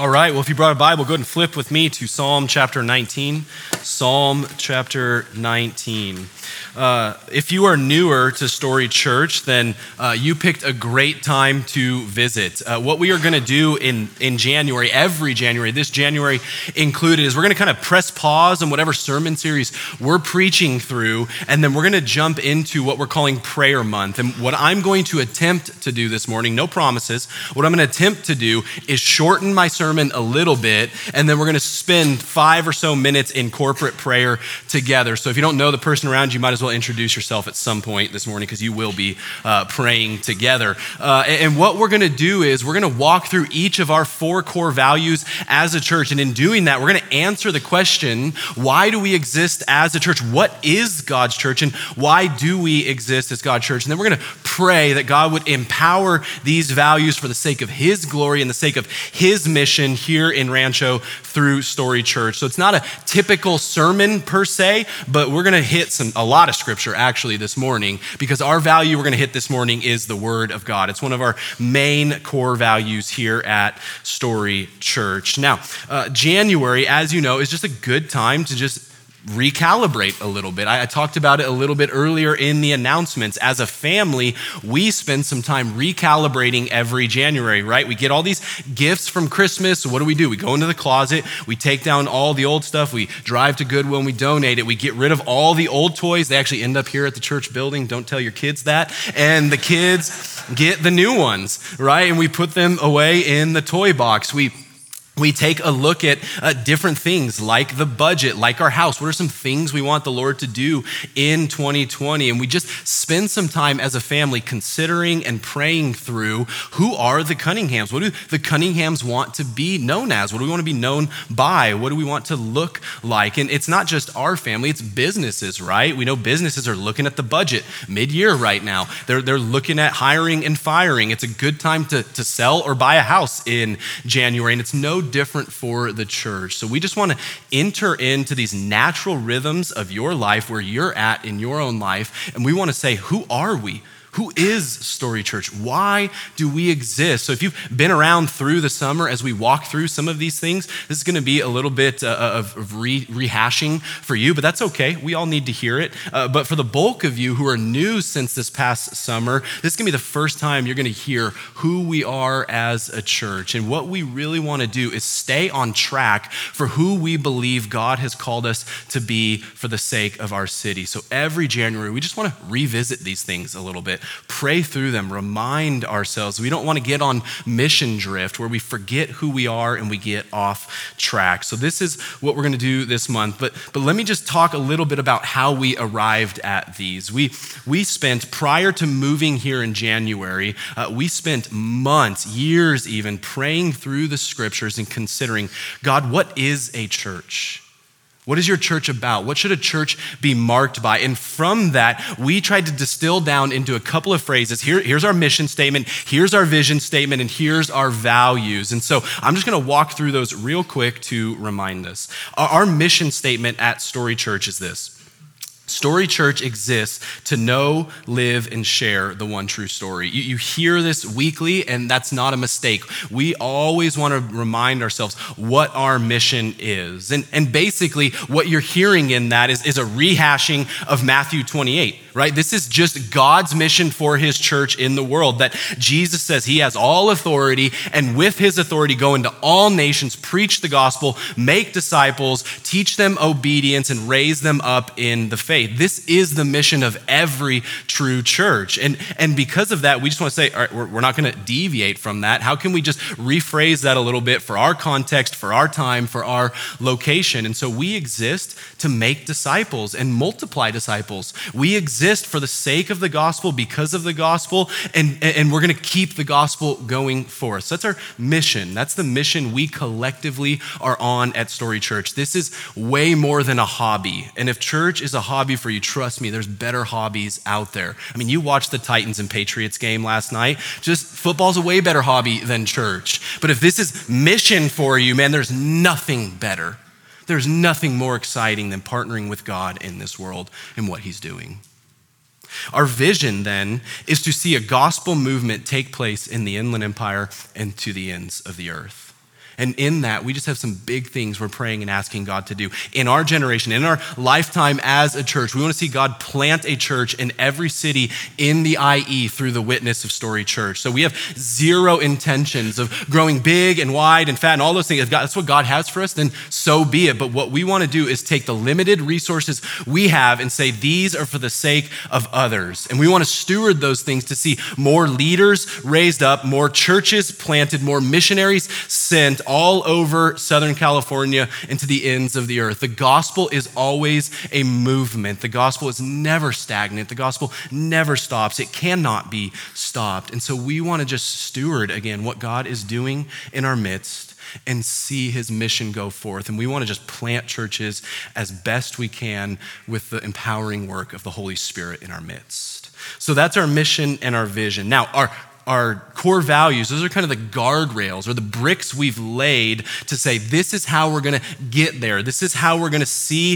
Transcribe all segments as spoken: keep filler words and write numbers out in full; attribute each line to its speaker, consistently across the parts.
Speaker 1: All right, well, if you brought a Bible, go ahead and flip with me to Psalm chapter nineteen. Psalm chapter nineteen. Uh, if you are newer to Story Church, then uh, you picked a great time to visit. Uh, what we are going to do in, in January, every January, this January included, is we're going to kind of press pause on whatever sermon series we're preaching through, and then we're going to jump into what we're calling Prayer Month. And what I'm going to attempt to do this morning, no promises, what I'm going to attempt to do is shorten my sermon a little bit, and then we're going to spend five or so minutes in corporate prayer together. So if you don't know the person around you, you might as well introduce yourself at some point this morning, because you will be uh, praying together. Uh, and what we're going to do is we're going to walk through each of our four core values as a church. And in doing that, we're going to answer the question, why do we exist as a church? What is God's church? And why do we exist as God's church? And then we're going to pray that God would empower these values for the sake of his glory and the sake of his mission here in Rancho through Story Church. So it's not a typical sermon per se, but we're going to hit some a lot of scripture actually this morning, because our value we're going to hit this morning is the Word of God. It's one of our main core values here at Story Church. Now, uh, January, as you know, is just a good time to just recalibrate a little bit. I, I talked about it a little bit earlier in the announcements. As a family, we spend some time recalibrating every January, right? We get all these gifts from Christmas. So what do we do? We go into the closet, we take down all the old stuff, we drive to Goodwill and we donate it. We get rid of all the old toys. They actually end up here at the church building. Don't tell your kids that. And the kids get the new ones, right? And we put them away in the toy box. We We take a look at uh, different things like the budget, like our house. What are some things we want the Lord to do in twenty twenty? And we just spend some time as a family considering and praying through, who are the Cunninghams? What do the Cunninghams want to be known as? What do we want to be known by? What do we want to look like? And it's not just our family, it's businesses, right? We know businesses are looking at the budget mid-year right now. They're, they're looking at hiring and firing. It's a good time to, to sell or buy a house in January, and it's no different for the church. So we just want to enter into these natural rhythms of your life where you're at in your own life. And we want to say, who are we? Who is Story Church? Why do we exist? So if you've been around through the summer as we walk through some of these things, this is going to be a little bit uh, of, of re- rehashing for you, but that's okay. We all need to hear it. Uh, but for the bulk of you who are new since this past summer, this is going to be the first time you're going to hear who we are as a church. And what we really want to do is stay on track for who we believe God has called us to be for the sake of our city. So every January, we just want to revisit these things a little bit. Pray through them, remind ourselves. We don't want to get on mission drift where we forget who we are and we get off track. So this is what we're going to do this month. But but let me just talk a little bit about how we arrived at these. We we spent, prior to moving here in January, uh, we spent months, years even, praying through the scriptures and considering, God, what is a church? What is your church about? What should a church be marked by? And from that, we tried to distill down into a couple of phrases. Here, here's our mission statement, here's our vision statement, and here's our values. And so I'm just going to walk through those real quick to remind us. Our, our mission statement at Story Church is this: Story Church exists to know, live, and share the one true story. You, you hear this weekly, and that's not a mistake. We always want to remind ourselves what our mission is. And, and basically, what you're hearing in that is, is a rehashing of Matthew twenty-eight, right? This is just God's mission for his church in the world, that Jesus says he has all authority, and with his authority, go into all nations, preach the gospel, make disciples, teach them obedience, and raise them up in the faith. This is the mission of every true church. And, and because of that, we just want to say, all right, we're, we're not going to deviate from that. How can we just rephrase that a little bit for our context, for our time, for our location? And so we exist to make disciples and multiply disciples. We exist for the sake of the gospel, because of the gospel, and, and we're going to keep the gospel going forth. So that's our mission. That's the mission we collectively are on at Story Church. This is way more than a hobby. And if church is a hobby for you, trust me, there's better hobbies out there. I mean, you watched the Titans and Patriots game last night. Just football's a way better hobby than church. But if this is mission for you, man, there's nothing better. There's nothing more exciting than partnering with God in this world and what he's doing. Our vision then is to see a gospel movement take place in the Inland Empire and to the ends of the earth. And in that, we just have some big things we're praying and asking God to do. In our generation, in our lifetime as a church, we want to see God plant a church in every city in the I E through the witness of Story Church. So we have zero intentions of growing big and wide and fat and all those things. If God, that's what God has for us, then so be it. But what we want to do is take the limited resources we have and say, these are for the sake of others. And we want to steward those things to see more leaders raised up, more churches planted, more missionaries sent all over Southern California and to the ends of the earth. The gospel is always a movement. The gospel is never stagnant. The gospel never stops. It cannot be stopped. And so we want to just steward, again, what God is doing in our midst and see his mission go forth. And we want to just plant churches as best we can with the empowering work of the Holy Spirit in our midst. So that's our mission and our vision. Now, our Our core values, those are kind of the guardrails or the bricks we've laid to say, this is how we're going to get there. This is how we're going to see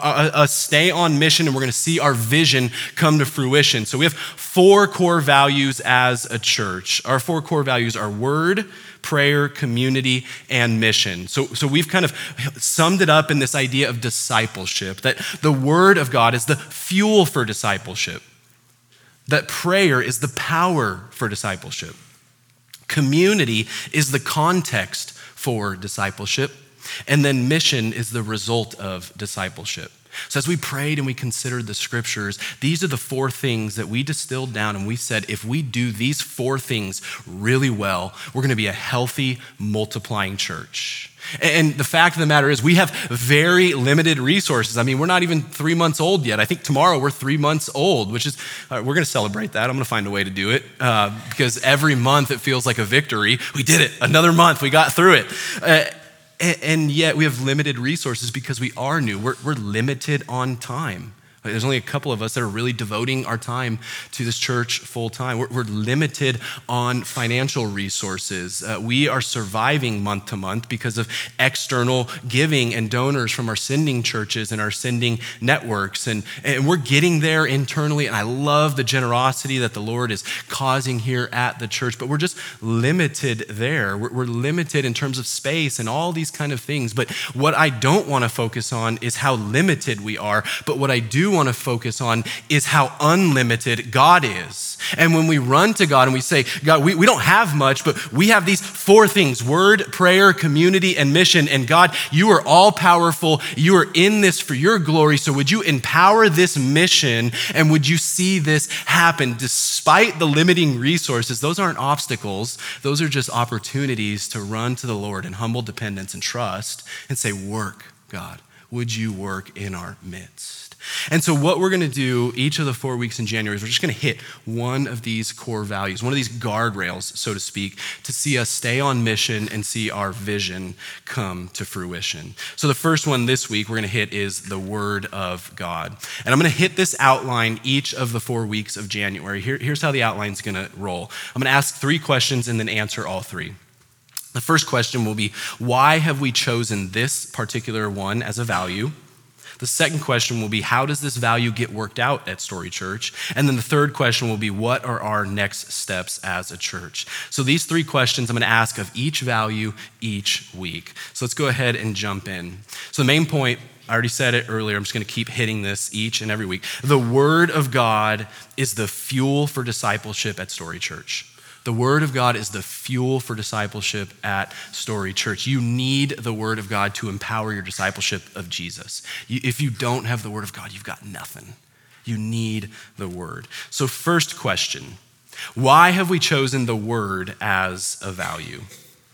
Speaker 1: us stay on mission, and we're going to see our vision come to fruition. So we have four core values as a church. Our four core values are word, prayer, community, and mission. So, so we've kind of summed it up in this idea of discipleship, that the word of God is the fuel for discipleship. That prayer is the power for discipleship. Community is the context for discipleship. And then mission is the result of discipleship. So as we prayed and we considered the scriptures, these are the four things that we distilled down, and we said, if we do these four things really well, we're gonna be a healthy, multiplying church. And the fact of the matter is we have very limited resources. I mean, we're not even three months old yet. I think tomorrow we're three months old, which is, uh, we're gonna celebrate that. I'm gonna find a way to do it uh, because every month it feels like a victory. We did it, another month, we got through it. Uh, and yet we have limited resources because we are new. We're, we're limited on time. There's only a couple of us that are really devoting our time to this church full time. We're, we're limited on financial resources. Uh, we are surviving month to month because of external giving and donors from our sending churches and our sending networks. And, and we're getting there internally. And I love the generosity that the Lord is causing here at the church, but we're just limited there. We're, we're limited in terms of space and all these kind of things. But what I don't want to focus on is how limited we are. But what I do want to focus on is how unlimited God is. And when we run to God and we say, God, we, we don't have much, but we have these four things: word, prayer, community, and mission. And God, you are all powerful. You are in this for your glory. So would you empower this mission, and would you see this happen despite the limiting resources? Those aren't obstacles. Those are just opportunities to run to the Lord in humble dependence and trust and say, work, God. Would you work in our midst? And so what we're gonna do each of the four weeks in January is we're just gonna hit one of these core values, one of these guardrails, so to speak, to see us stay on mission and see our vision come to fruition. So the first one this week we're gonna hit is the Word of God. And I'm gonna hit this outline each of the four weeks of January. Here, here's how the outline's gonna roll. I'm gonna ask three questions and then answer all three. The first question will be, why have we chosen this particular one as a value? The second question will be, how does this value get worked out at Story Church? And then the third question will be, what are our next steps as a church? So these three questions I'm gonna ask of each value each week. So let's go ahead and jump in. So the main point, I already said it earlier, I'm just gonna keep hitting this each and every week. The Word of God is the fuel for discipleship at Story Church. The Word of God is the fuel for discipleship at Story Church. You need the Word of God to empower your discipleship of Jesus. You, if you don't have the Word of God, you've got nothing. You need the Word. So first question, why have we chosen the Word as a value?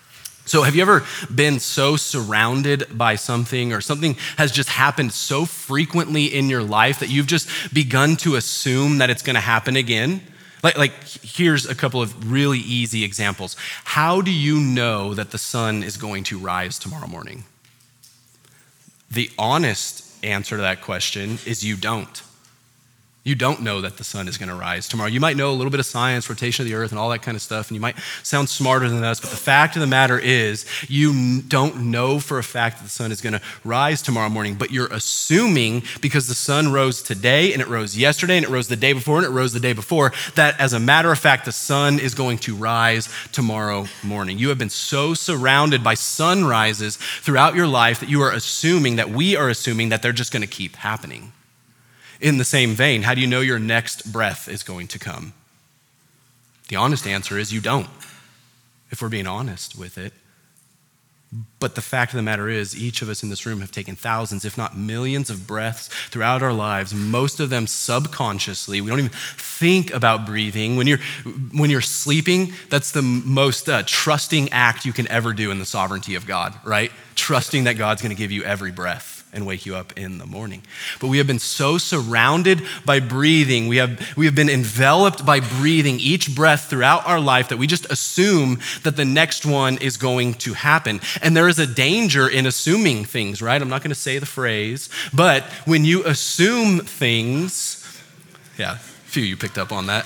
Speaker 1: So have you ever been so surrounded by something, or something has just happened so frequently in your life that you've just begun to assume that it's gonna happen again? Like, like, here's a couple of really easy examples. How do you know that the sun is going to rise tomorrow morning? The honest answer to that question is you don't. You don't know that the sun is going to rise tomorrow. You might know a little bit of science, rotation of the earth, and all that kind of stuff, and you might sound smarter than us, but the fact of the matter is you don't know for a fact that the sun is going to rise tomorrow morning, but you're assuming because the sun rose today, and it rose yesterday, and it rose the day before, and it rose the day before, that as a matter of fact, the sun is going to rise tomorrow morning. You have been so surrounded by sunrises throughout your life that you are assuming, that we are assuming that they're just going to keep happening. In the same vein, how do you know your next breath is going to come? The honest answer is you don't, if we're being honest with it. But the fact of the matter is, each of us in this room have taken thousands, if not millions of breaths throughout our lives, most of them subconsciously. We don't even think about breathing. When you're, when you're sleeping, that's the most uh, trusting act you can ever do in the sovereignty of God, right? Trusting that God's gonna give you every breath and wake you up in the morning. But we have been so surrounded by breathing, we have, we have been enveloped by breathing each breath throughout our life that we just assume that the next one is going to happen. And there is a danger in assuming things, right? I'm not gonna say the phrase, but when you assume things, yeah, a few of you picked up on that.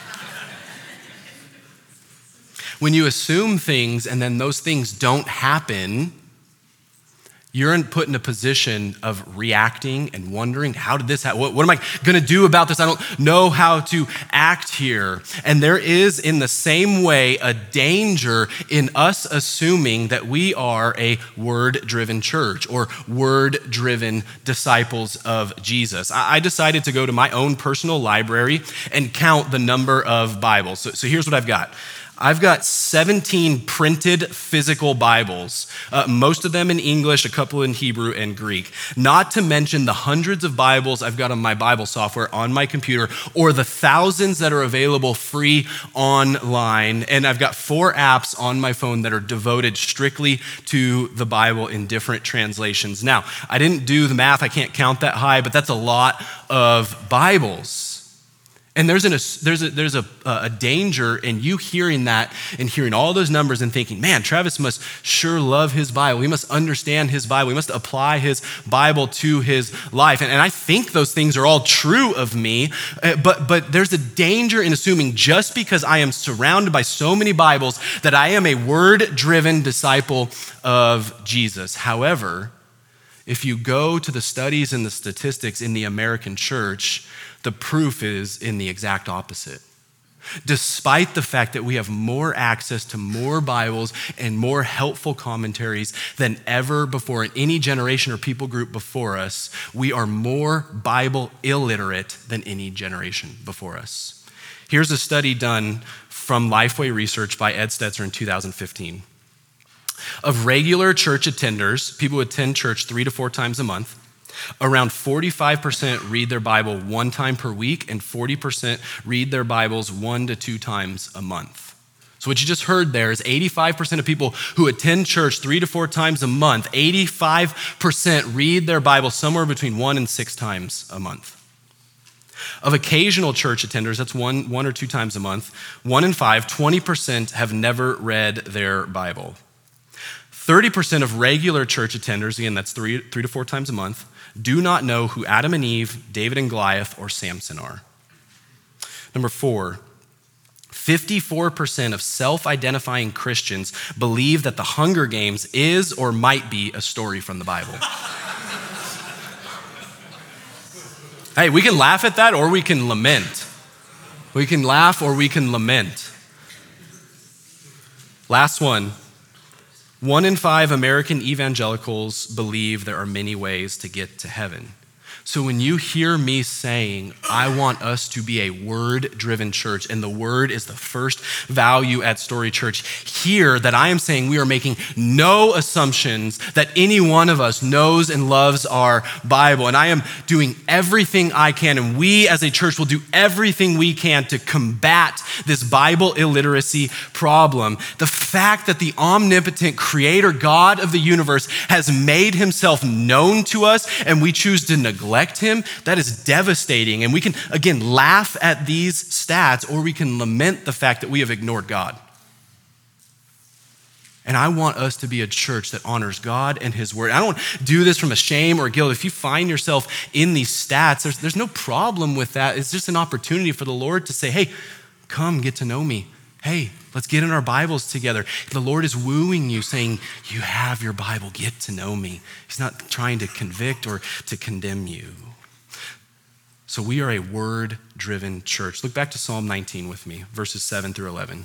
Speaker 1: When you assume things and then those things don't happen, you're put in a position of reacting and wondering, how did this happen? What, what am I gonna do about this? I don't know how to act here. And there is, in the same way, a danger in us assuming that we are a word-driven church or word-driven disciples of Jesus. I, I decided to go to my own personal library and count the number of Bibles. So, so here's what I've got. I've got seventeen printed physical Bibles, uh, most of them in English, a couple in Hebrew and Greek. Not to mention the hundreds of Bibles I've got on my Bible software on my computer, or the thousands that are available free online. And I've got four apps on my phone that are devoted strictly to the Bible in different translations. Now, I didn't do the math, I can't count that high, but that's a lot of Bibles. And there's, an, there's, a, there's a, a danger in you hearing that and hearing all those numbers and thinking, man, Travis must sure love his Bible. He must understand his Bible. He must apply his Bible to his life. And, and I think those things are all true of me, but, but there's a danger in assuming just because I am surrounded by so many Bibles that I am a word-driven disciple of Jesus. However, if you go to the studies and the statistics in the American church, the proof is in the exact opposite. Despite the fact that we have more access to more Bibles and more helpful commentaries than ever before in any generation or people group before us, we are more Bible illiterate than any generation before us. Here's a study done from Lifeway Research by Ed Stetzer in two thousand fifteen. Of regular church attenders, people who attend church three to four times a month, around forty-five percent read their Bible one time per week, and forty percent read their Bibles one to two times a month. So what you just heard there is eighty-five percent of people who attend church three to four times a month, eighty-five percent read their Bible somewhere between one and six times a month. Of occasional church attenders, that's one, one or two times a month, one in five, twenty percent have never read their Bible. thirty percent of regular church attenders, again, that's three, three to four times a month, do not know who Adam and Eve, David and Goliath, or Samson are. Number four, fifty-four percent of self-identifying Christians believe that the Hunger Games is or might be a story from the Bible. Hey, we can laugh at that or we can lament. We can laugh or we can lament. Last one. One in five American evangelicals believe there are many ways to get to heaven. So when you hear me saying, I want us to be a word-driven church, and the word is the first value at Story Church, hear that I am saying we are making no assumptions that any one of us knows and loves our Bible. And I am doing everything I can, and we as a church will do everything we can to combat this Bible illiteracy problem. The fact that the omnipotent creator God of the universe has made himself known to us, and we choose to neglect him, that is devastating. And we can, again, laugh at these stats, or we can lament the fact that we have ignored God. And I want us to be a church that honors God and his word. I don't do this from a shame or guilt. If you find yourself in these stats, there's, there's no problem with that. It's just an opportunity for the Lord to say, hey, come get to know me. Hey, let's get in our Bibles together. The Lord is wooing you, saying, you have your Bible, get to know me. He's not trying to convict or to condemn you. So we are a word-driven church. Look back to Psalm nineteen with me, verses seven through eleven.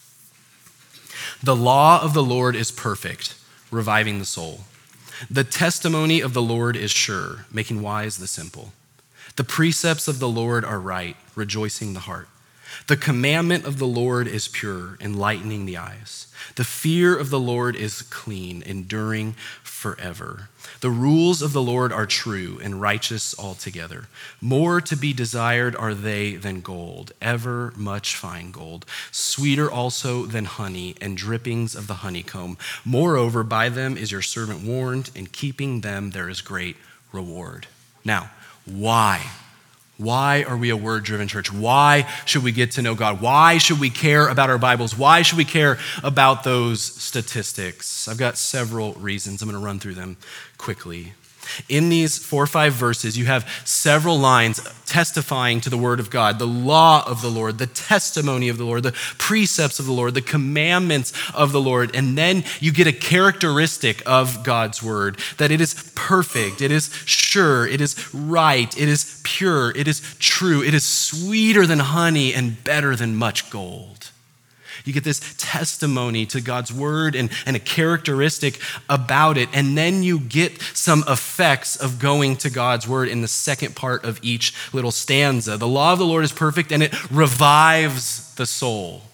Speaker 1: The law of the Lord is perfect, reviving the soul. The testimony of the Lord is sure, making wise the simple. The precepts of the Lord are right, rejoicing the heart. The commandment of the Lord is pure, enlightening the eyes. The fear of the Lord is clean, enduring forever. The rules of the Lord are true and righteous altogether. More to be desired are they than gold, ever much fine gold, sweeter also than honey and drippings of the honeycomb. Moreover, by them is your servant warned, in keeping them there is great reward. Now, why? Why are we a word-driven church? Why should we get to know God? Why should we care about our Bibles? Why should we care about those statistics? I've got several reasons. I'm going to run through them quickly. In these four or five verses, you have several lines testifying to the word of God, the law of the Lord, the testimony of the Lord, the precepts of the Lord, the commandments of the Lord. And then you get a characteristic of God's word, that it is perfect, it is sure, it is right, it is pure, it is true, it is sweeter than honey and better than much gold. You get this testimony to God's word and, and a characteristic about it. And then you get some effects of going to God's word in the second part of each little stanza. The law of the Lord is perfect and it revives the soul.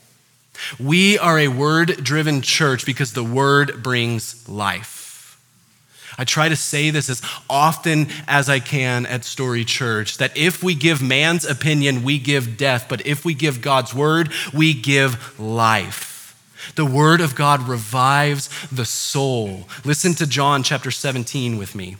Speaker 1: We are a word-driven church because the word brings life. I try to say this as often as I can at Story Church, that if we give man's opinion, we give death, but if we give God's word, we give life. The word of God revives the soul. Listen to John chapter seventeen with me.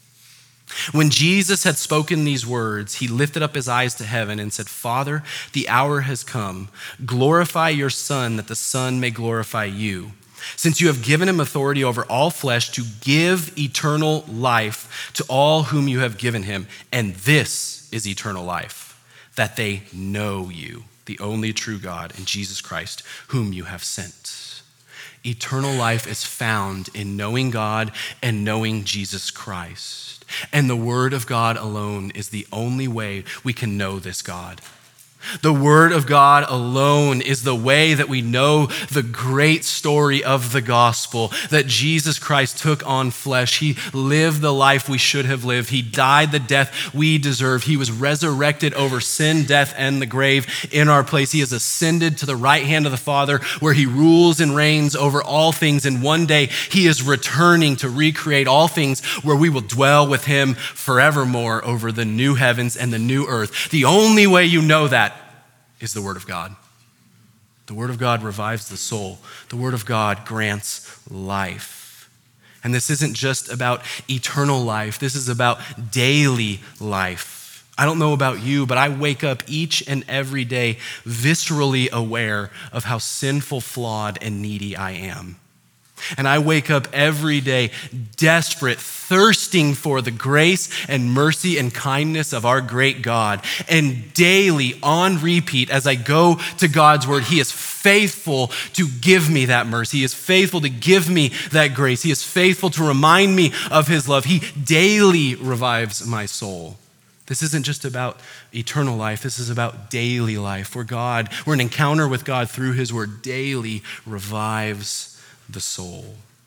Speaker 1: When Jesus had spoken these words, he lifted up his eyes to heaven and said, Father, the hour has come. Glorify your Son, that the Son may glorify you. Since you have given him authority over all flesh to give eternal life to all whom you have given him. And this is eternal life, that they know you, the only true God, and Jesus Christ, whom you have sent. Eternal life is found in knowing God and knowing Jesus Christ. And the word of God alone is the only way we can know this God. The word of God alone is the way that we know the great story of the gospel, that Jesus Christ took on flesh. He lived the life we should have lived. He died the death we deserve. He was resurrected over sin, death, and the grave in our place. He has ascended to the right hand of the Father, where he rules and reigns over all things. And one day he is returning to recreate all things, where we will dwell with him forevermore over the new heavens and the new earth. The only way you know that is the word of God. The word of God revives the soul. The word of God grants life. And this isn't just about eternal life. This is about daily life. I don't know about you, but I wake up each and every day viscerally aware of how sinful, flawed, and needy I am. And I wake up every day desperate, thirsting for the grace and mercy and kindness of our great God. And daily, on repeat, as I go to God's word, he is faithful to give me that mercy. He is faithful to give me that grace. He is faithful to remind me of his love. He daily revives my soul. This isn't just about eternal life. This is about daily life, where God, where an encounter with God through his word daily revives the soul.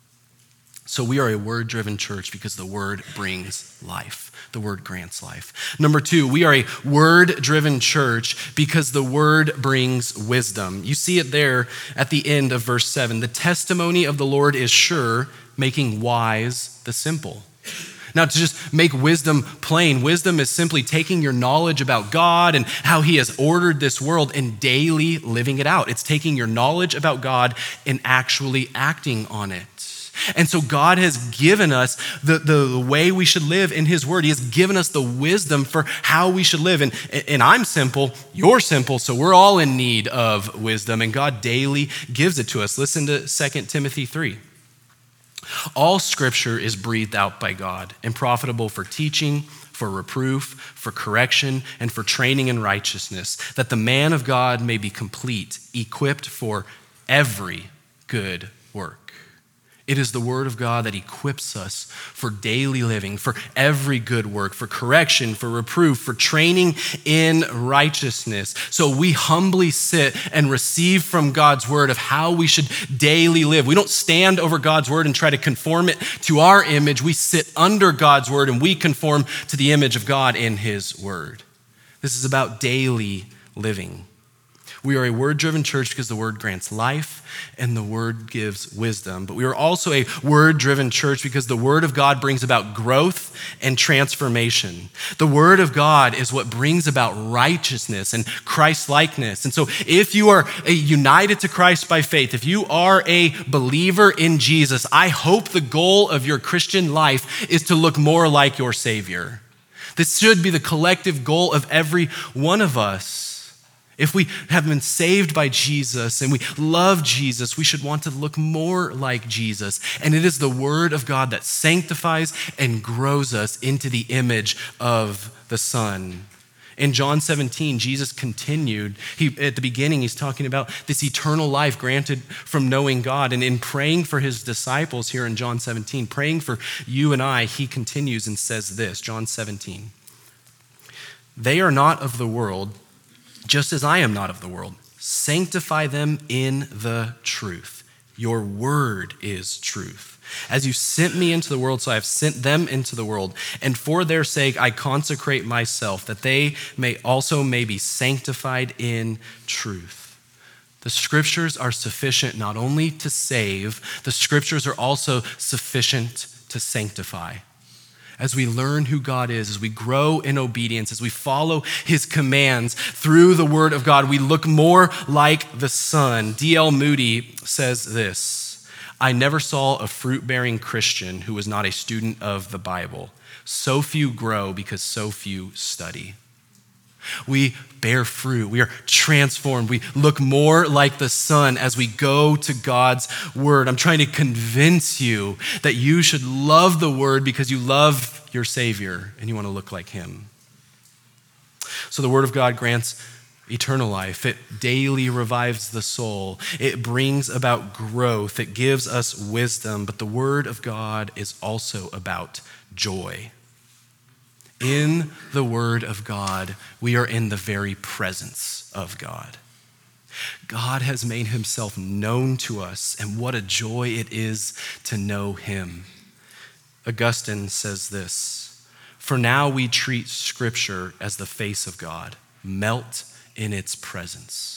Speaker 1: So we are a word-driven church because the word brings life. The word grants life. Number two, we are a word-driven church because the word brings wisdom. You see it there at the end of verse seven. The testimony of the Lord is sure, making wise the simple. Now, to just make wisdom plain, wisdom is simply taking your knowledge about God and how he has ordered this world and daily living it out. It's taking your knowledge about God and actually acting on it. And so God has given us the, the, the way we should live in his word. He has given us the wisdom for how we should live. And, and I'm simple, you're simple, so we're all in need of wisdom, and God daily gives it to us. Listen to Second Timothy three. All scripture is breathed out by God and profitable for teaching, for reproof, for correction, and for training in righteousness, that the man of God may be complete, equipped for every good work. It is the word of God that equips us for daily living, for every good work, for correction, for reproof, for training in righteousness. So we humbly sit and receive from God's word of how we should daily live. We don't stand over God's word and try to conform it to our image. We sit under God's word and we conform to the image of God in his word. This is about daily living. We are a word-driven church because the word grants life and the word gives wisdom. But we are also a word-driven church because the word of God brings about growth and transformation. The word of God is what brings about righteousness and Christ-likeness. And so if you are united to Christ by faith, if you are a believer in Jesus, I hope the goal of your Christian life is to look more like your Savior. This should be the collective goal of every one of us. If we have been saved by Jesus and we love Jesus, we should want to look more like Jesus. And it is the word of God that sanctifies and grows us into the image of the Son. In John seventeen, Jesus continued. He, at the beginning, he's talking about this eternal life granted from knowing God. And in praying for his disciples here in John seventeen, praying for you and I, he continues and says this, John seventeen. They are not of the world, just as I am not of the world. Sanctify them in the truth. Your word is truth. As you sent me into the world, so I have sent them into the world. And for their sake, I consecrate myself, that they may also may be sanctified in truth. The scriptures are sufficient not only to save, the scriptures are also sufficient to sanctify. As we learn who God is, as we grow in obedience, as we follow his commands through the word of God, we look more like the Son. D L Moody says this, I never saw a fruit-bearing Christian who was not a student of the Bible. So few grow because so few study. We bear fruit. We are transformed. We look more like the Son as we go to God's word. I'm trying to convince you that you should love the word because you love your Savior and you want to look like him. So the word of God grants eternal life. It daily revives the soul. It brings about growth. It gives us wisdom. But the word of God is also about joy. In the word of God, we are in the very presence of God. God has made himself known to us, and what a joy it is to know him. Augustine says this, for now we treat scripture as the face of God, melt in its presence.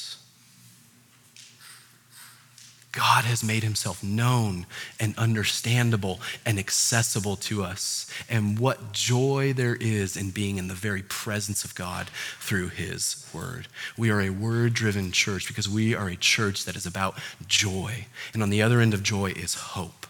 Speaker 1: God has made himself known and understandable and accessible to us. And what joy there is in being in the very presence of God through his word. We are a word-driven church because we are a church that is about joy. And on the other end of joy is hope.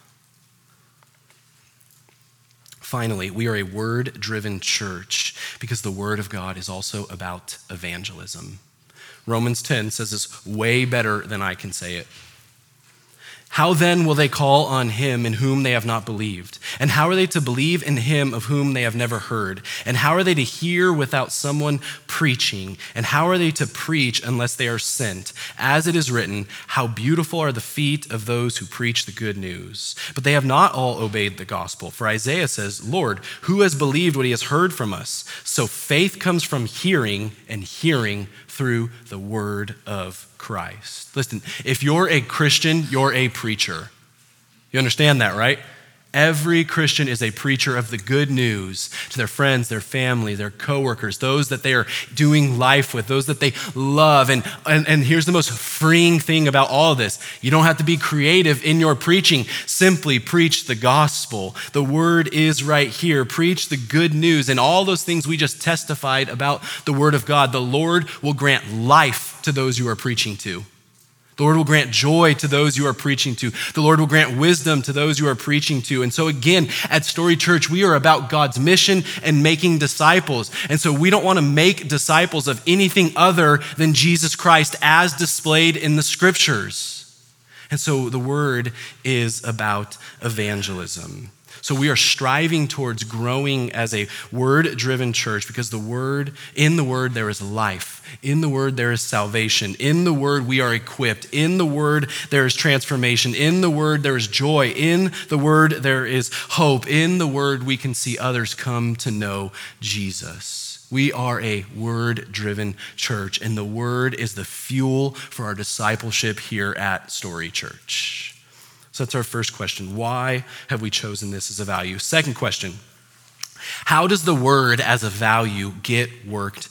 Speaker 1: Finally, we are a word-driven church because the word of God is also about evangelism. Romans ten says this way better than I can say it. How then will they call on him in whom they have not believed? And how are they to believe in him of whom they have never heard? And how are they to hear without someone preaching? And how are they to preach unless they are sent? As it is written, how beautiful are the feet of those who preach the good news. But they have not all obeyed the gospel. For Isaiah says, Lord, who has believed what he has heard from us? So faith comes from hearing, and hearing through the word of Christ. Listen, if you're a Christian, you're a preacher. You understand that, right? Every Christian is a preacher of the good news to their friends, their family, their coworkers, those that they are doing life with, those that they love. And, and, and here's the most freeing thing about all of this. You don't have to be creative in your preaching. Simply preach the gospel. The word is right here. Preach the good news. And all those things we just testified about the word of God, the Lord will grant life to those you are preaching to. The Lord will grant joy to those you are preaching to. The Lord will grant wisdom to those you are preaching to. And so again, at Story Church, we are about God's mission and making disciples. And so we don't want to make disciples of anything other than Jesus Christ as displayed in the scriptures. And so the word is about evangelism. So we are striving towards growing as a word-driven church because the word, in the word there is life. In the word there is salvation. In the word we are equipped. In the word there is transformation. In the word there is joy. In the word there is hope. In the word we can see others come to know Jesus. We are a word-driven church, and the word is the fuel for our discipleship here at Story Church. So that's our first question. Why have we chosen this as a value? Second question, how does the word as a value get worked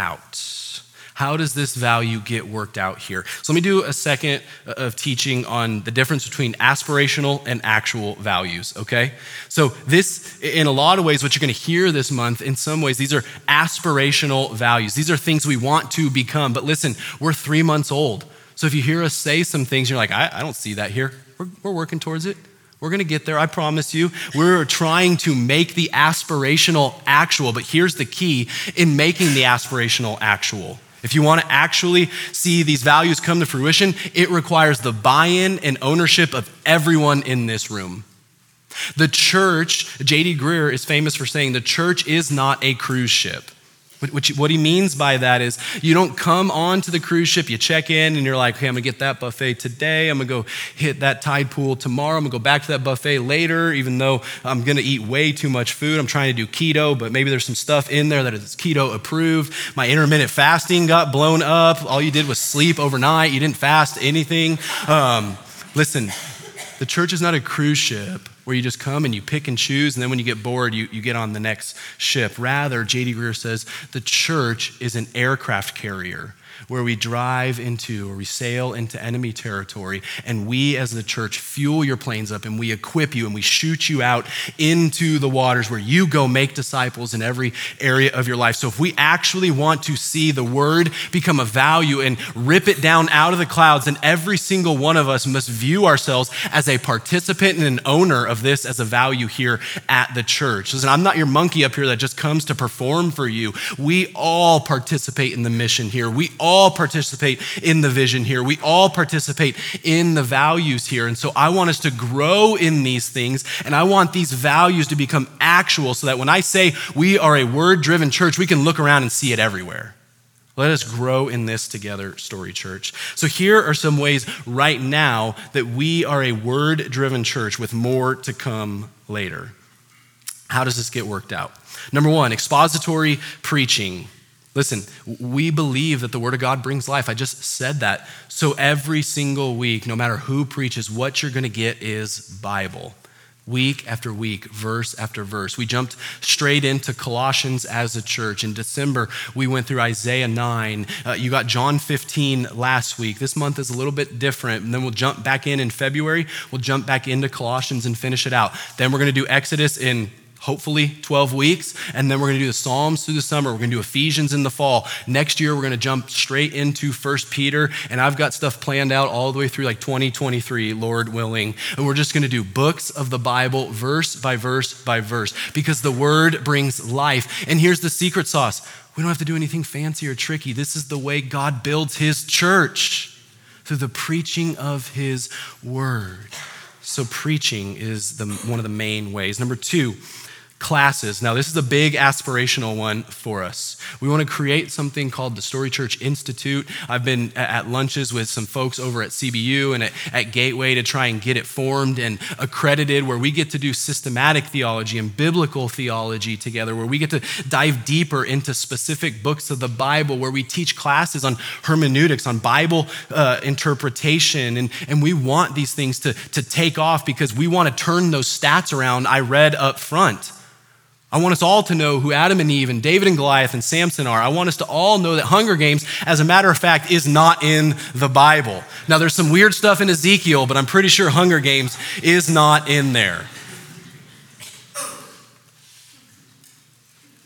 Speaker 1: out? How does this value get worked out here? So let me do a second of teaching on the difference between aspirational and actual values, okay? So this, in a lot of ways, what you're gonna hear this month, in some ways, these are aspirational values. These are things we want to become. But listen, we're three months old. So if you hear us say some things, you're like, I, I don't see that here. We're, we're working towards it. We're gonna get there, I promise you. We're trying to make the aspirational actual, but here's the key in making the aspirational actual. If you wanna actually see these values come to fruition, it requires the buy-in and ownership of everyone in this room. The church, J D Greear is famous for saying, the church is not a cruise ship. What he means by that is you don't come onto the cruise ship, you check in and you're like, okay, I'm gonna get that buffet today. I'm gonna go hit that tide pool tomorrow. I'm gonna go back to that buffet later, even though I'm gonna eat way too much food. I'm trying to do keto, but maybe there's some stuff in there that is keto approved. My intermittent fasting got blown up. All you did was sleep overnight. You didn't fast anything. Um, listen, the church is not a cruise ship where you just come and you pick and choose, and then when you get bored, you, you get on the next ship. Rather, J D Greear says, the church is an aircraft carrier where we drive into or we sail into enemy territory, and we as the church fuel your planes up and we equip you and we shoot you out into the waters where you go make disciples in every area of your life. So if we actually want to see the word become a value and rip it down out of the clouds, then every single one of us must view ourselves as a participant and an owner of this as a value here at the church. Listen, I'm not your monkey up here that just comes to perform for you. We all participate in the mission here. We all participate in the vision here. We all participate in the values here. And so I want us to grow in these things, and I want these values to become actual so that when I say we are a word-driven church, we can look around and see it everywhere. Let us grow in this together, Story Church. So here are some ways right now that we are a word-driven church with more to come later. How does this get worked out? Number one, expository preaching. Listen, we believe that the word of God brings life. I just said that. So every single week, no matter who preaches, what you're gonna get is Bible. Week after week, verse after verse. We jumped straight into Colossians as a church. In December, we went through Isaiah nine. Uh, you got John fifteen last week. This month is a little bit different. And then we'll jump back in in February. We'll jump back into Colossians and finish it out. Then we're gonna do Exodus in hopefully twelve weeks, and then we're gonna do the Psalms through the summer. We're gonna do Ephesians in the fall. Next year, we're gonna jump straight into First Peter, and I've got stuff planned out all the way through like twenty twenty-three, Lord willing. And we're just gonna do books of the Bible, verse by verse by verse, because the word brings life. And here's the secret sauce. We don't have to do anything fancy or tricky. This is the way God builds his church, through the preaching of his word. So preaching is the, one of the main ways. Number two, classes. Now, this is a big aspirational one for us. We want to create something called the Story Church Institute. I've been at lunches with some folks over at C B U and at, at Gateway to try and get it formed and accredited, where we get to do systematic theology and biblical theology together, where we get to dive deeper into specific books of the Bible, where we teach classes on hermeneutics, on Bible uh, interpretation. And, and we want these things to, to take off because we want to turn those stats around I read up front. I want us all to know who Adam and Eve and David and Goliath and Samson are. I want us to all know that Hunger Games, as a matter of fact, is not in the Bible. Now, there's some weird stuff in Ezekiel, but I'm pretty sure Hunger Games is not in there.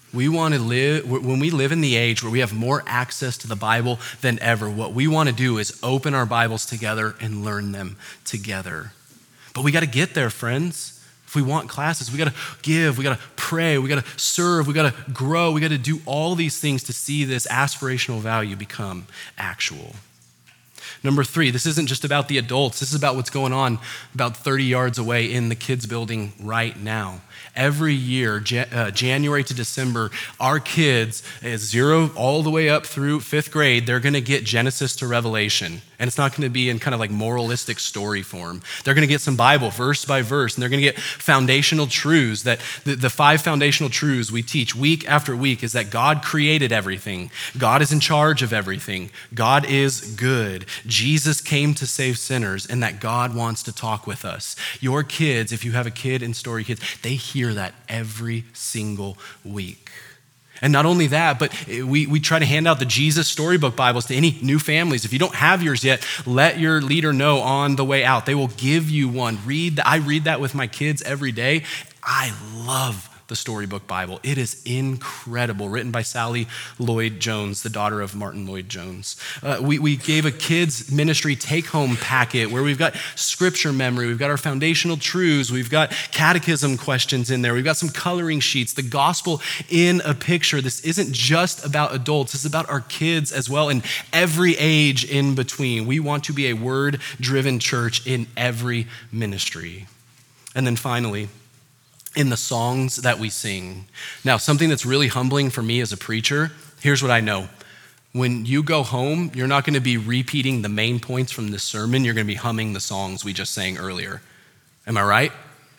Speaker 1: We want to live, when we live in the age where we have more access to the Bible than ever, what we want to do is open our Bibles together and learn them together. But we got to get there, friends. If we want classes, we got to give, we got to pray, we got to serve, we got to grow, we got to do all these things to see this aspirational value become actual. Number three, this isn't just about the adults. This is about what's going on about thirty yards away in the kids building right now. Every year, uh, January to December, our kids, uh, zero all the way up through fifth grade, they're going to get Genesis to Revelation. And it's not going to be in kind of like moralistic story form. They're going to get some Bible verse by verse, and they're going to get foundational truths that the, the five foundational truths we teach week after week is that God created everything. God is in charge of everything. God is good. Jesus came to save sinners, and that God wants to talk with us. Your kids, if you have a kid in Story Kids, they hear that every single week. And not only that, but we, we try to hand out the Jesus Storybook Bibles to any new families. If you don't have yours yet, let your leader know on the way out. They will give you one. Read that. I read that with my kids every day. I love the Storybook Bible. It is incredible, written by Sally Lloyd Jones, the daughter of Martin Lloyd Jones. Uh, we, we gave a kids ministry take-home packet where we've got scripture memory, we've got our foundational truths, we've got catechism questions in there, we've got some coloring sheets, the gospel in a picture. This isn't just about adults, this is about our kids as well, and every age in between. We want to be a word-driven church in every ministry. And then finally, in the songs that we sing. Now, something that's really humbling for me as a preacher, here's what I know. When you go home, you're not going to be repeating the main points from this sermon. You're going to be humming the songs we just sang earlier. Am I right?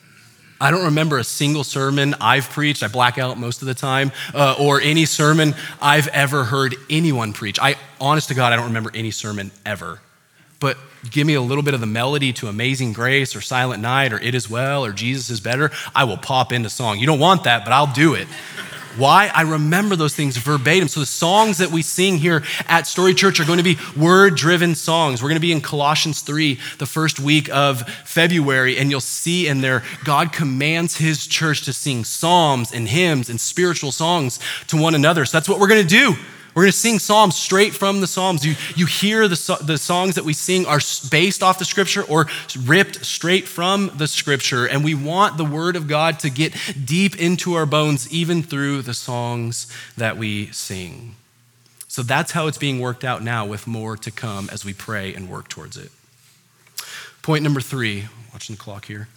Speaker 1: I don't remember a single sermon I've preached, I black out most of the time, uh, or any sermon I've ever heard anyone preach. I, honest to God, I don't remember any sermon ever. But give me a little bit of the melody to Amazing Grace or Silent Night or It Is Well or Jesus Is Better, I will pop into song. You don't want that, but I'll do it. Why? I remember those things verbatim. So the songs that we sing here at Story Church are going to be word-driven songs. We're going to be in Colossians three the first week of February, and you'll see in there, God commands his church to sing psalms and hymns and spiritual songs to one another. So that's what we're going to do. We're going to sing psalms straight from the Psalms. You, you hear the, the songs that we sing are based off the scripture or ripped straight from the scripture. And we want the word of God to get deep into our bones, even through the songs that we sing. So that's how it's being worked out now, with more to come as we pray and work towards it. Point number three, watching the clock here.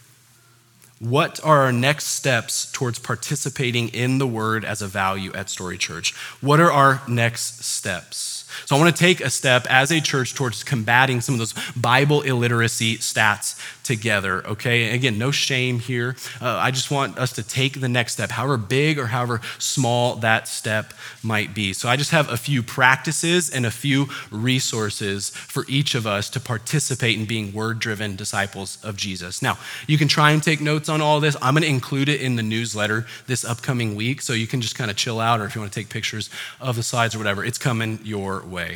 Speaker 1: What are our next steps towards participating in the word as a value at Story Church? What are our next steps? So I want to take a step as a church towards combating some of those Bible illiteracy stats together, okay? And again, no shame here. Uh, I just want us to take the next step, however big or however small that step might be. So I just have a few practices and a few resources for each of us to participate in being word-driven disciples of Jesus. Now, you can try and take notes on all this. I'm going to include it in the newsletter this upcoming week, so you can just kind of chill out, or if you want to take pictures of the slides or whatever, it's coming your way.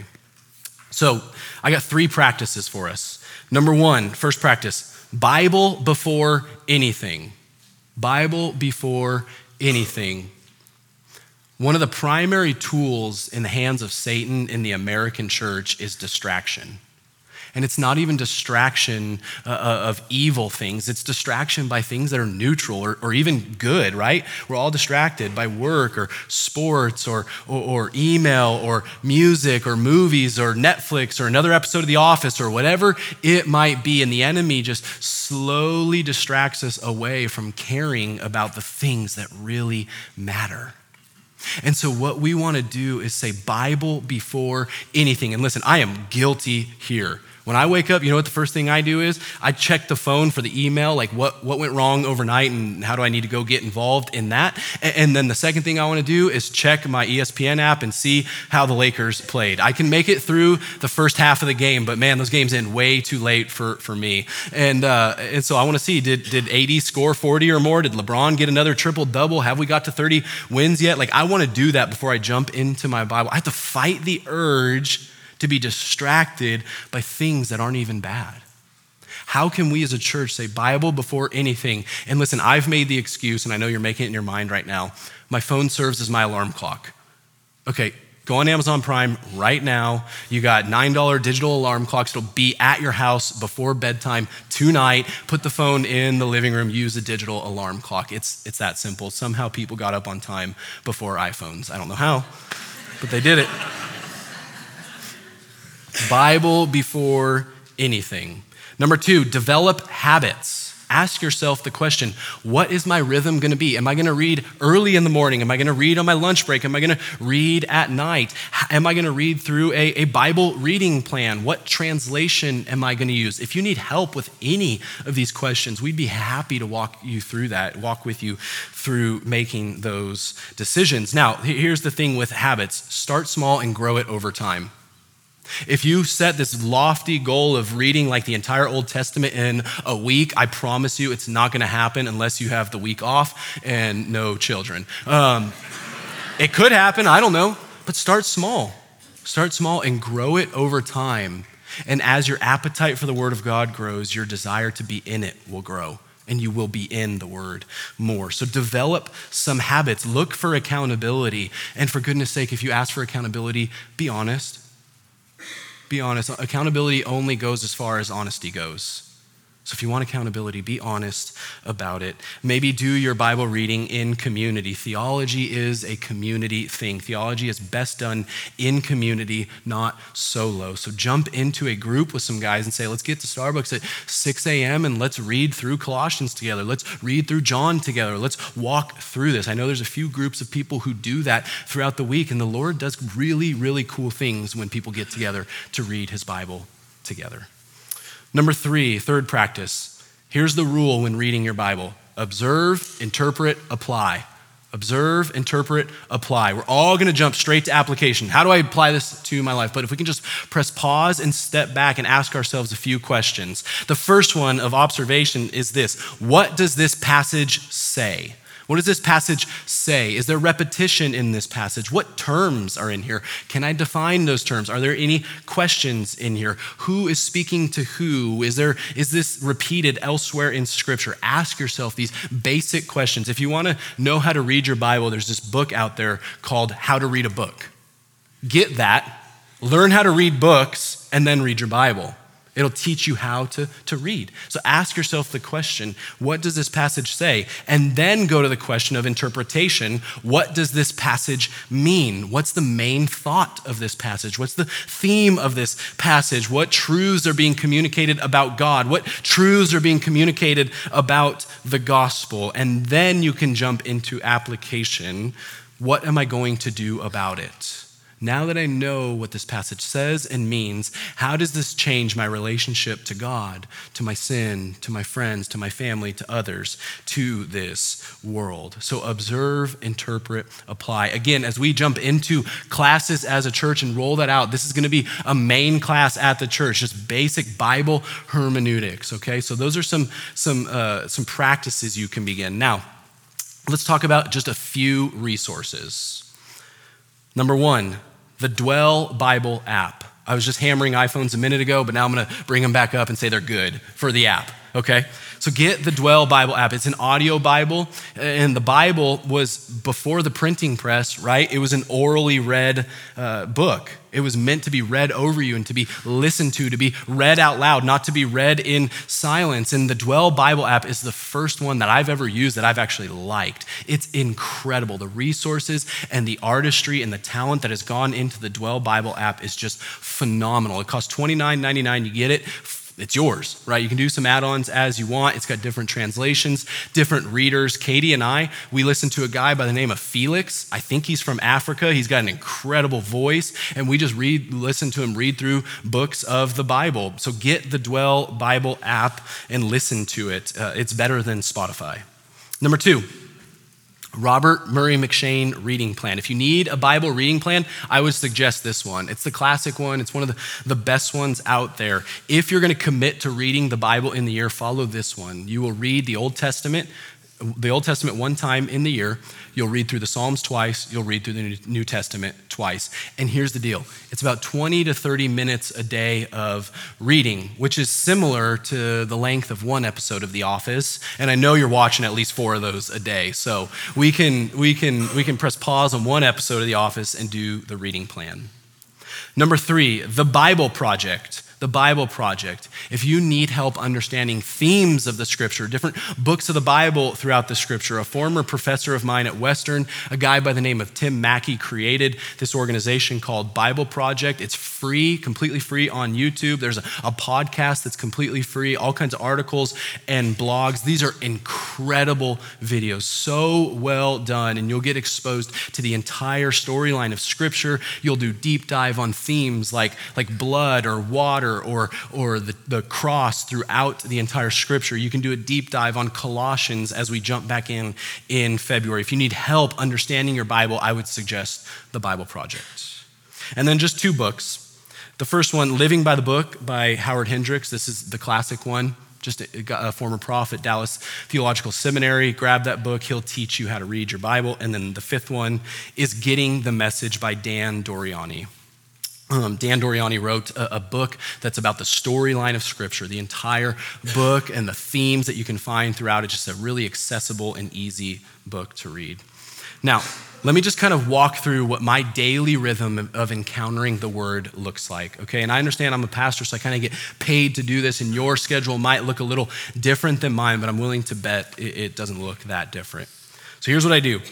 Speaker 1: So I got three practices for us. Number one, first practice, Bible before anything. Bible before anything. One of the primary tools in the hands of Satan in the American church is distraction. And it's not even distraction uh, of evil things. It's distraction by things that are neutral or, or even good, right? We're all distracted by work or sports or, or, or email or music or movies or Netflix or another episode of The Office or whatever it might be. And the enemy just slowly distracts us away from caring about the things that really matter. And so what we want to do is say Bible before anything. And listen, I am guilty here. When I wake up, you know what the first thing I do is? I check the phone for the email, like what, what went wrong overnight and how do I need to go get involved in that? And, and then the second thing I want to do is check my E S P N app and see how the Lakers played. I can make it through the first half of the game, but man, those games end way too late for, for me. And uh, and so I want to see, did, did A D score forty or more? Did LeBron get another triple double? Have we got to thirty wins yet? Like I want to do that before I jump into my Bible. I have to fight the urge to be distracted by things that aren't even bad. How can we as a church say Bible before anything? And listen, I've made the excuse, and I know you're making it in your mind right now. My phone serves as my alarm clock. Okay, go on Amazon Prime right now. You got nine dollars digital alarm clocks. It'll be at your house before bedtime tonight. Put the phone in the living room. Use a digital alarm clock. It's, it's that simple. Somehow people got up on time before iPhones. I don't know how, but they did it. Bible before anything. Number two, develop habits. Ask yourself the question, what is my rhythm gonna be? Am I gonna read early in the morning? Am I gonna read on my lunch break? Am I gonna read at night? Am I gonna read through a, a Bible reading plan? What translation am I gonna use? If you need help with any of these questions, we'd be happy to walk you through that, walk with you through making those decisions. Now, here's the thing with habits. Start small and grow it over time. If you set this lofty goal of reading like the entire Old Testament in a week, I promise you it's not gonna happen unless you have the week off and no children. Um, it could happen, I don't know, but start small. Start small and grow it over time. And as your appetite for the Word of God grows, your desire to be in it will grow, and you will be in the Word more. So develop some habits, look for accountability, and for goodness sake, if you ask for accountability, be honest. Be honest. Accountability only goes as far as honesty goes. So if you want accountability, be honest about it. Maybe do your Bible reading in community. Theology is a community thing. Theology is best done in community, not solo. So jump into a group with some guys and say, let's get to Starbucks at six a.m. and let's read through Colossians together. Let's read through John together. Let's walk through this. I know there's a few groups of people who do that throughout the week, and the Lord does really, really cool things when people get together to read his Bible together. Number three, third practice. Here's the rule when reading your Bible. Observe, interpret, apply. Observe, interpret, apply. We're all gonna jump straight to application. How do I apply this to my life? But if we can just press pause and step back and ask ourselves a few questions. The first one of observation is this: what does this passage say? What does this passage say? Is there repetition in this passage? What terms are in here? Can I define those terms? Are there any questions in here? Who is speaking to who? Is there, is this repeated elsewhere in Scripture? Ask yourself these basic questions. If you want to know how to read your Bible, there's this book out there called How to Read a Book. Get that, learn how to read books, and then read your Bible. It'll teach you how to, to read. So ask yourself the question, what does this passage say? And then go to the question of interpretation. What does this passage mean? What's the main thought of this passage? What's the theme of this passage? What truths are being communicated about God? What truths are being communicated about the gospel? And then you can jump into application. What am I going to do about it? Now that I know what this passage says and means, how does this change my relationship to God, to my sin, to my friends, to my family, to others, to this world? So observe, interpret, apply. Again, as we jump into classes as a church and roll that out, this is going to be a main class at the church, just basic Bible hermeneutics, okay? So those are some, some, uh, some practices you can begin. Now, let's talk about just a few resources. Number one, the Dwell Bible app. I was just hammering iPhones a minute ago, but now I'm gonna bring them back up and say they're good for the app, okay? So get the Dwell Bible app. It's an audio Bible, and the Bible was before the printing press, right? It was an orally read uh, book. It was meant to be read over you and to be listened to, to be read out loud, not to be read in silence. And the Dwell Bible app is the first one that I've ever used that I've actually liked. It's incredible. The resources and the artistry and the talent that has gone into the Dwell Bible app is just phenomenal. It costs twenty-nine ninety-nine. You get it. It's yours, right? You can do some add-ons as you want. It's got different translations, different readers. Katie and I, we listened to a guy by the name of Felix. I think he's from Africa. He's got an incredible voice, and we just read, listen to him read through books of the Bible. So get the Dwell Bible app and listen to it. Uh, it's better than Spotify. Number two, Robert Murray M'Cheyne reading plan. If you need a Bible reading plan, I would suggest this one. It's the classic one. It's one of the, the best ones out there. If you're going to commit to reading the Bible in the year, follow this one. You will read the Old Testament the Old Testament one time in the year. You'll read through the Psalms twice. You'll read through the New Testament twice. And here's the deal. It's about twenty to thirty minutes a day of reading, which is similar to the length of one episode of The Office. And I know you're watching at least four of those a day. So we can, we can, we can press pause on one episode of The Office and do the reading plan. Number three, the Bible Project. The Bible Project. If you need help understanding themes of the scripture, different books of the Bible throughout the scripture, a former professor of mine at Western, a guy by the name of Tim Mackey, created this organization called Bible Project. It's free, completely free on YouTube. There's a, a podcast that's completely free, all kinds of articles and blogs. These are incredible videos, so well done, and you'll get exposed to the entire storyline of scripture. You'll do deep dive on themes like, like blood or water or, or the, the cross throughout the entire scripture. You can do a deep dive on Colossians as we jump back in in February. If you need help understanding your Bible, I would suggest the Bible Project. And then just two books. The first one, Living by the Book by Howard Hendricks. This is the classic one. Just a, a former prophet, Dallas Theological Seminary. Grab that book. He'll teach you how to read your Bible. And then the fifth one is Getting the Message by Dan Doriani. Um, Dan Doriani wrote a, a book that's about the storyline of Scripture, the entire book and the themes that you can find throughout it. Just a really accessible and easy book to read. Now, let me just kind of walk through what my daily rhythm of encountering the word looks like, okay? And I understand I'm a pastor, so I kind of get paid to do this, and your schedule might look a little different than mine, but I'm willing to bet it, it doesn't look that different. So here's what I do.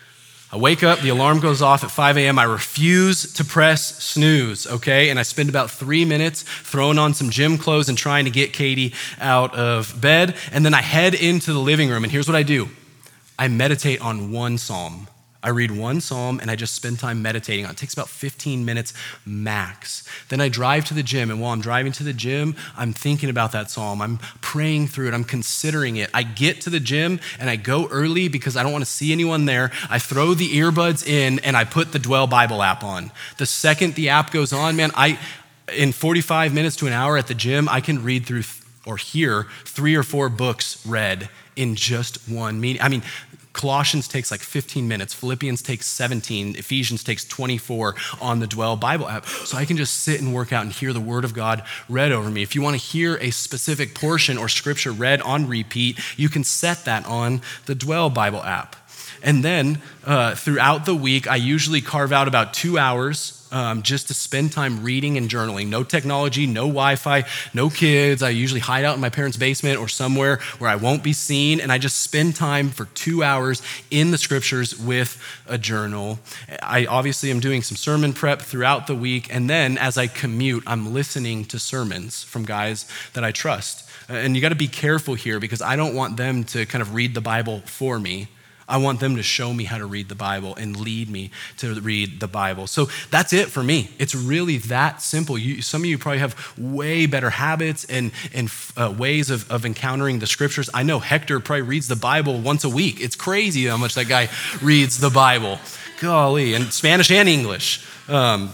Speaker 1: I wake up, the alarm goes off at five a.m. I refuse to press snooze, okay? And I spend about three minutes throwing on some gym clothes and trying to get Katie out of bed. And then I head into the living room, and here's what I do. I meditate on one psalm. I read one psalm and I just spend time meditating on it. It takes about fifteen minutes max. Then I drive to the gym, and while I'm driving to the gym, I'm thinking about that psalm. I'm praying through it. I'm considering it. I get to the gym and I go early because I don't want to see anyone there. I throw the earbuds in and I put the Dwell Bible app on. The second the app goes on, man, I in forty-five minutes to an hour at the gym, I can read through th- or hear three or four books read in just one meeting. I mean, Colossians takes like fifteen minutes. Philippians takes seventeen. Ephesians takes twenty-four on the Dwell Bible app. So I can just sit and work out and hear the word of God read over me. If you want to hear a specific portion or scripture read on repeat, you can set that on the Dwell Bible app. And then uh, throughout the week, I usually carve out about two hours Um, just to spend time reading and journaling. No technology, no Wi-Fi, no kids. I usually hide out in my parents' basement or somewhere where I won't be seen, and I just spend time for two hours in the scriptures with a journal. I obviously am doing some sermon prep throughout the week, and then as I commute, I'm listening to sermons from guys that I trust. And you got to be careful here because I don't want them to kind of read the Bible for me. I want them to show me how to read the Bible and lead me to read the Bible. So that's it for me. It's really that simple. You, some of you probably have way better habits and, and uh, ways of, of encountering the scriptures. I know Hector probably reads the Bible once a week. It's crazy how much that guy reads the Bible. Golly, and Spanish and English. Um,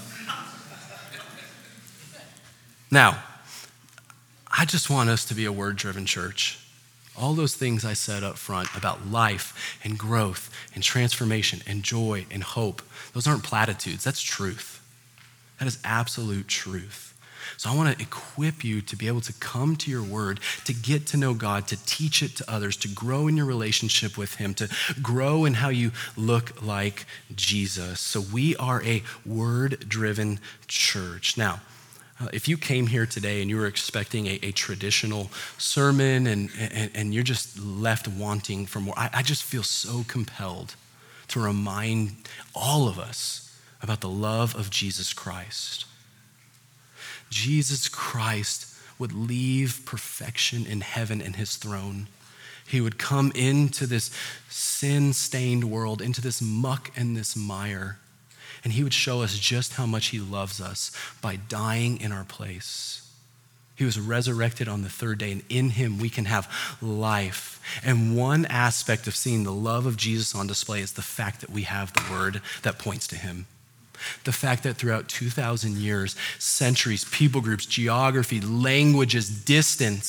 Speaker 1: now, I just want us to be a word-driven church. All those things I said up front about life and growth and transformation and joy and hope, those aren't platitudes. That's truth. That is absolute truth. So I want to equip you to be able to come to your word, to get to know God, to teach it to others, to grow in your relationship with him, to grow in how you look like Jesus. So we are a word-driven church. Now, Uh, if you came here today and you were expecting a, a traditional sermon and, and, and you're just left wanting for more, I, I just feel so compelled to remind all of us about the love of Jesus Christ. Jesus Christ would leave perfection in heaven and his throne. He would come into this sin-stained world, into this muck and this mire, and he would show us just how much he loves us by dying in our place. He was resurrected on the third day, and in him we can have life. And one aspect of seeing the love of Jesus on display is the fact that we have the word that points to him. The fact that throughout two thousand years, centuries, people groups, geography, languages, distance,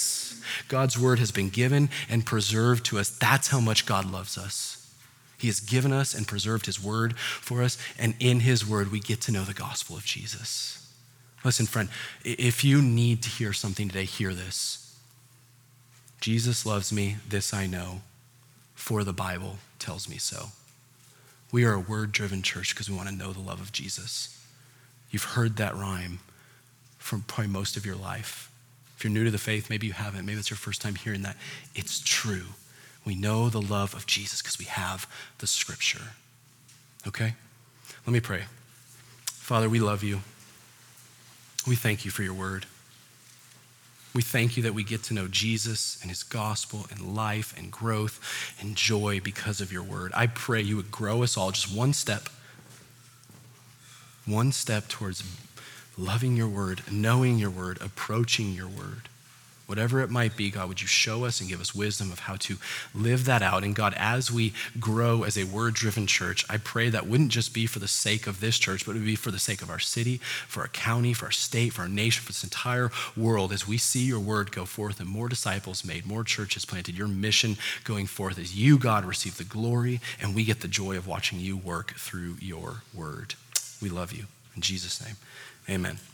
Speaker 1: God's word has been given and preserved to us. That's how much God loves us. He has given us and preserved his word for us, and in his word we get to know the gospel of Jesus. Listen, friend, if you need to hear something today, hear this. Jesus loves me, this I know, for the Bible tells me so. We are a word-driven church because we want to know the love of Jesus. You've heard that rhyme from probably most of your life. If you're new to the faith, maybe you haven't, maybe it's your first time hearing that. It's true. We know the love of Jesus because we have the scripture. Okay? Let me pray. Father, we love you. We thank you for your word. We thank you that we get to know Jesus and his gospel and life and growth and joy because of your word. I pray you would grow us all just one step, one step towards loving your word, knowing your word, approaching your word. Whatever it might be, God, would you show us and give us wisdom of how to live that out? And God, as we grow as a word-driven church, I pray that wouldn't just be for the sake of this church, but it would be for the sake of our city, for our county, for our state, for our nation, for this entire world. As we see your word go forth and more disciples made, more churches planted, your mission going forth as you, God, receive the glory and we get the joy of watching you work through your word. We love you. In Jesus' name, amen.